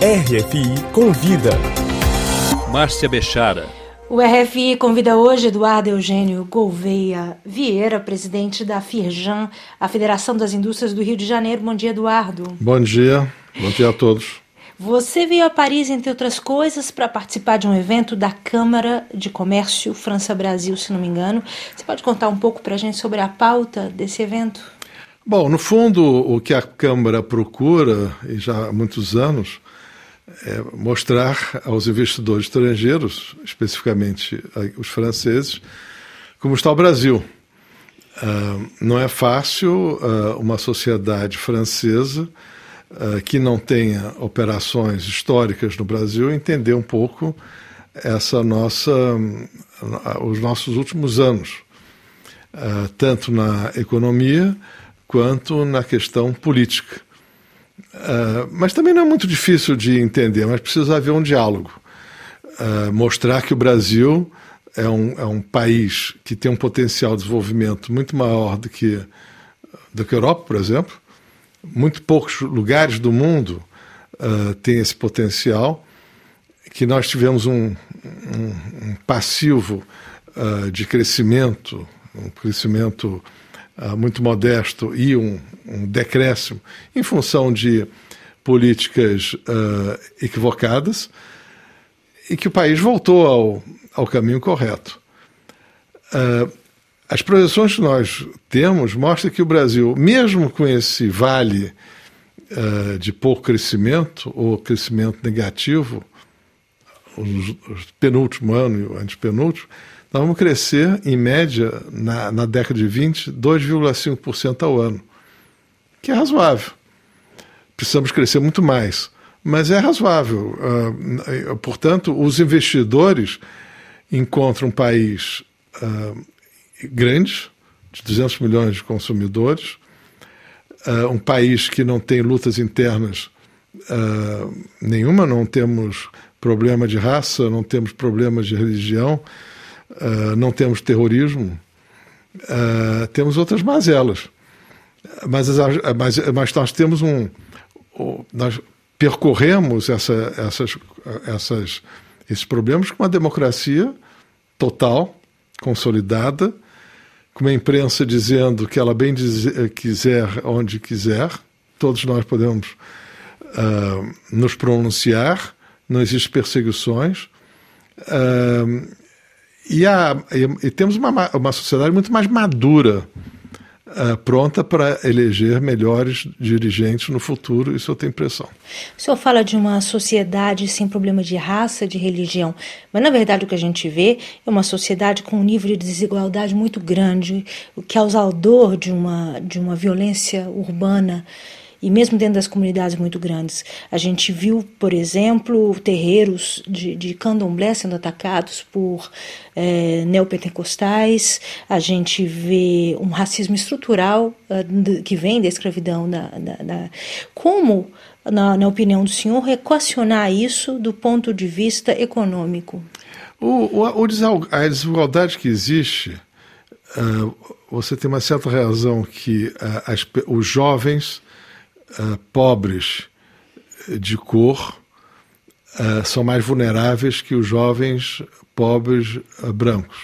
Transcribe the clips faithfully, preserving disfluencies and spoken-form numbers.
R F I Convida. Márcia Bechara. O R F I convida hoje Eduardo Eugênio Gouveia Vieira, presidente da Firjan, a Federação das Indústrias do Rio de Janeiro. Bom dia, Eduardo. Bom dia, bom dia a todos. Você veio a Paris, entre outras coisas, para participar de um evento da Câmara de Comércio França-Brasil, se não me engano. Você pode contar um pouco para a gente sobre a pauta desse evento? Bom, no fundo, o que a Câmara procura, e já há muitos anos, é mostrar aos investidores estrangeiros, especificamente os franceses, como está o Brasil. Uh, não é fácil uh, uma sociedade francesa uh, que não tenha operações históricas no Brasil entender um pouco essa nossa, uh, os nossos últimos anos, uh, tanto na economia quanto na questão política. Uh, mas também não é muito difícil de entender, mas precisa haver um diálogo. Uh, mostrar que o Brasil é um, é um país que tem um potencial de desenvolvimento muito maior do que, do que a Europa, por exemplo. Muito poucos lugares do mundo uh, têm esse potencial, que nós tivemos um, um, um passivo uh, de crescimento, um crescimento Uh, muito modesto e um, um decréscimo em função de políticas uh, equivocadas, e que o país voltou ao, ao caminho correto. Uh, as projeções que nós temos mostram que o Brasil, mesmo com esse vale uh, de pouco crescimento ou crescimento negativo, os, os penúltimo ano e o antepenúltimo, nós vamos crescer, em média, na, na década de vinte, dois vírgula cinco por cento ao ano, que é razoável. Precisamos crescer muito mais, mas é razoável. Uh, portanto, os investidores encontram um país uh, grande, de duzentos milhões de consumidores, uh, um país que não tem lutas internas uh, nenhuma, não temos problema de raça, não temos problemas de religião, Uh, não temos terrorismo, uh, temos outras mazelas. Mas, mas, mas nós temos um... Nós percorremos essa, essas, essas, esses problemas com uma democracia total, consolidada, com uma imprensa dizendo que ela bem dizer, quiser, onde quiser. Todos nós podemos uh, nos pronunciar, não existem perseguições. Uh, E, a, e, e temos uma, uma sociedade muito mais madura, uh, pronta para eleger melhores dirigentes no futuro, isso eu tenho impressão. O senhor fala de uma sociedade sem problema de raça, de religião, mas na verdade o que a gente vê é uma sociedade com um nível de desigualdade muito grande, o causador de uma, de uma violência urbana, e mesmo dentro das comunidades muito grandes. A gente viu, por exemplo, terreiros de, de candomblé sendo atacados por é, neopentecostais. A gente vê um racismo estrutural uh, de, que vem da escravidão. Da, da, da... Como, na, na opinião do senhor, equacionar isso do ponto de vista econômico? O, o, o, a desigualdade que existe, uh, você tem uma certa razão que uh, as, os jovens Uh, pobres de cor uh, são mais vulneráveis que os jovens pobres uh, brancos.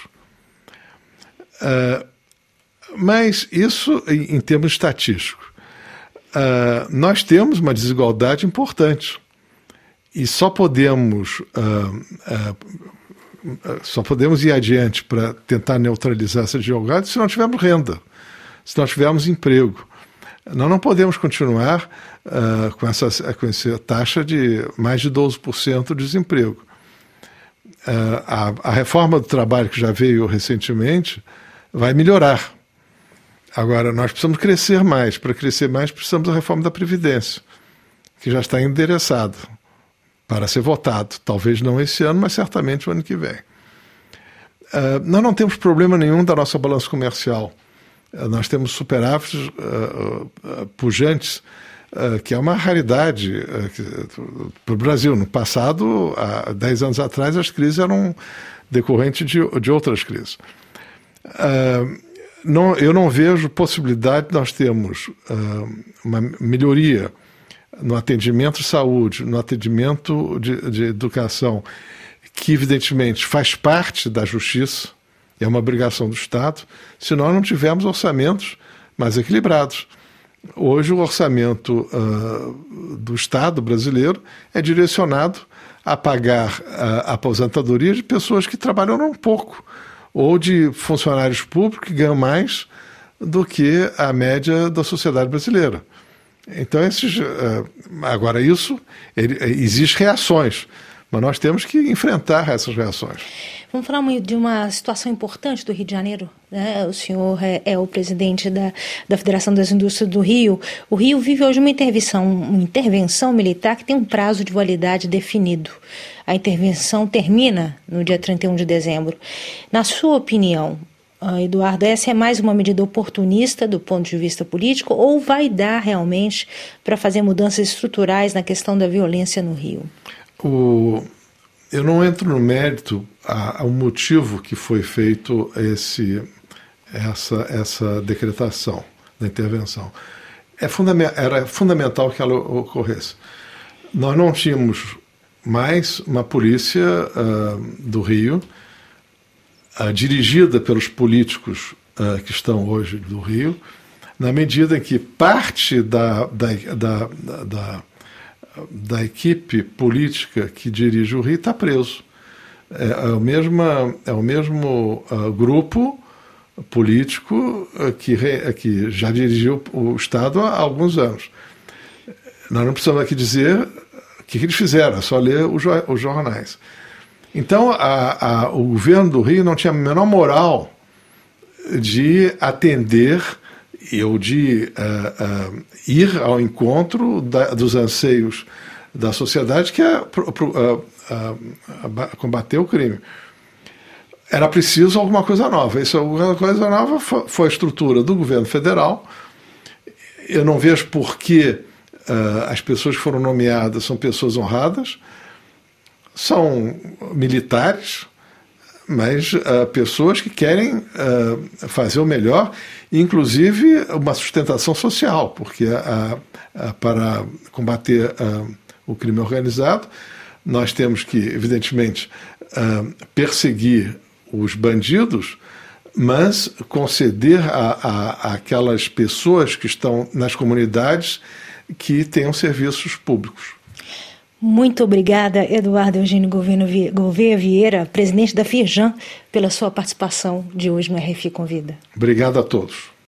Uh, mas isso em, em termos estatísticos. Uh, nós temos uma desigualdade importante e só podemos, uh, uh, só podemos ir adiante para tentar neutralizar essa desigualdade se não tivermos renda, se não tivermos emprego. Nós não podemos continuar uh, com, essa, com essa taxa de mais de doze por cento de desemprego. Uh, a, a reforma do trabalho que já veio recentemente vai melhorar. Agora, nós precisamos crescer mais. Para crescer mais, precisamos da reforma da Previdência, que já está endereçado para ser votado. Talvez não esse ano, mas certamente o ano que vem. Uh, nós não temos problema nenhum da nossa balança comercial. Nós temos superávites uh, uh, pujantes, uh, que é uma raridade uh, para o Brasil. No passado, há dez anos atrás, as crises eram decorrentes de, de outras crises. Uh, não, eu não vejo possibilidade de nós termos uh, uma melhoria no atendimento de saúde, no atendimento de, de educação, que evidentemente faz parte da justiça, é uma obrigação do Estado, se nós não tivermos orçamentos mais equilibrados. Hoje o orçamento uh, do Estado brasileiro é direcionado a pagar a aposentadoria de pessoas que trabalham um pouco, ou de funcionários públicos que ganham mais do que a média da sociedade brasileira. Então, esses, agora isso, ele, existem reações, mas nós temos que enfrentar essas reações. Vamos falar de uma situação importante do Rio de Janeiro, né? O senhor é, é o presidente da, da Federação das Indústrias do Rio. O Rio vive hoje uma intervenção, uma intervenção militar que tem um prazo de validade definido. A intervenção termina no dia trinta e um de dezembro. Na sua opinião, Eduardo, essa é mais uma medida oportunista do ponto de vista político ou vai dar realmente para fazer mudanças estruturais na questão da violência no Rio? O, eu não entro no mérito ao motivo que foi feito esse, essa, essa decretação da intervenção. É fundament, era fundamental que ela ocorresse. Nós não tínhamos mais uma polícia uh, do Rio Uh, dirigida pelos políticos uh, que estão hoje do Rio, na medida em que parte da, da, da, da, da equipe política que dirige o Rio está preso. É, é o mesmo, é o mesmo uh, grupo político uh, que, re, que já dirigiu o Estado há alguns anos. Nós não precisamos aqui dizer o que, que eles fizeram, é só ler os, os jornais. Então, a, a, o governo do Rio não tinha a menor moral de atender ou de uh, uh, ir ao encontro da, dos anseios da sociedade, que é pro, pro, uh, uh, combater o crime. Era preciso alguma coisa nova. Isso, alguma coisa nova foi, foi a estrutura do governo federal. Eu não vejo por que uh, as pessoas que foram nomeadas são pessoas honradas. São militares, mas uh, pessoas que querem uh, fazer o melhor, inclusive uma sustentação social, porque uh, uh, para combater uh, o crime organizado, nós temos que, evidentemente, uh, perseguir os bandidos, mas conceder a, a, a aquelas pessoas que estão nas comunidades que tenham serviços públicos. Muito obrigada, Eduardo Eugênio Gouveia Vieira, presidente da Firjan, pela sua participação de hoje no R F I Convida. Obrigado a todos.